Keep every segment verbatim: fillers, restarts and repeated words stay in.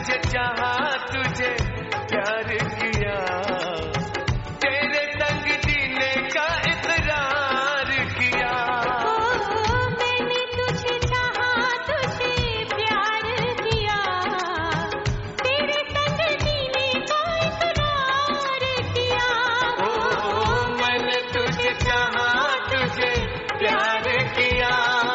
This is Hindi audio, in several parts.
तुझे चाहा, तुझे प्यार किया, तेरे संग जीने का इकरार किया। ओ, मैंने तुझे चाहा, तुझे प्यार किया, तेरे संग जीने का इकरार किया। ओ, मैंने तुझे चाहा, तुझे प्यार किया।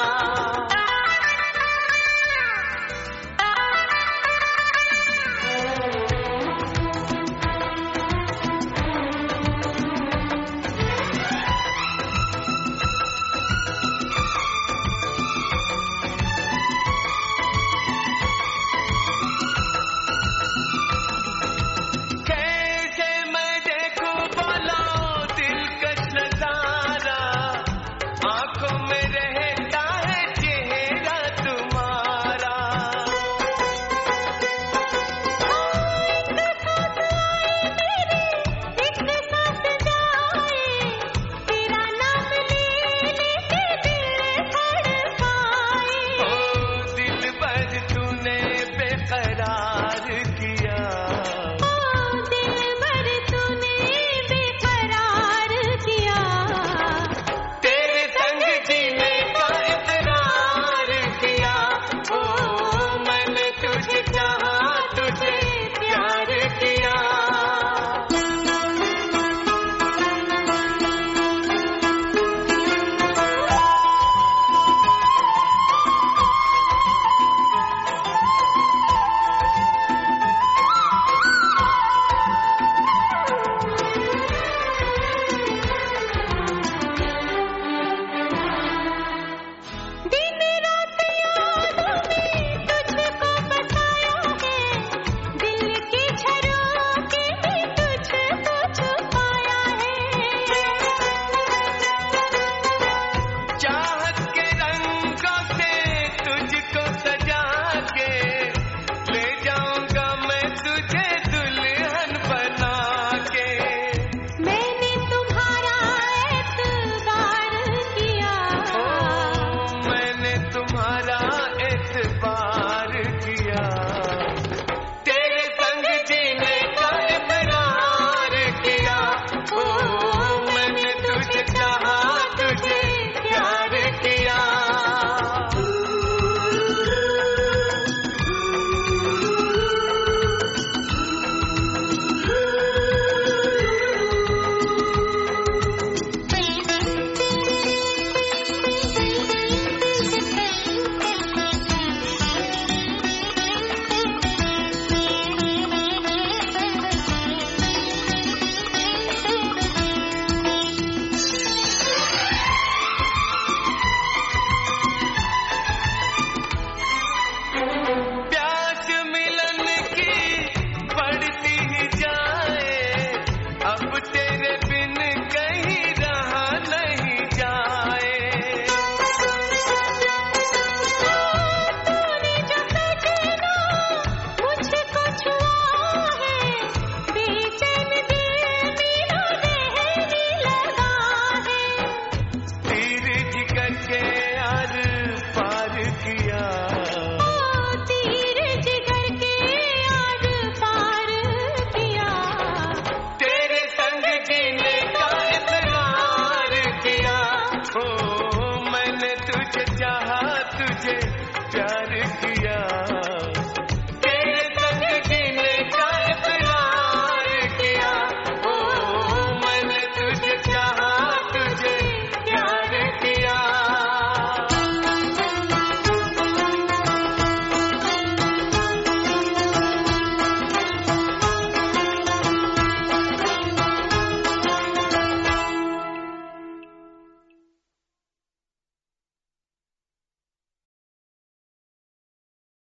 कैसे मैं देखूं बोलो दिलकश नजारा, आंखों में रहता है चेहरा तुम्हारा। एक साथ जाए, तेरा नाम ले लेके दिल धड़काए। ओ दिल पर तूने बेकरार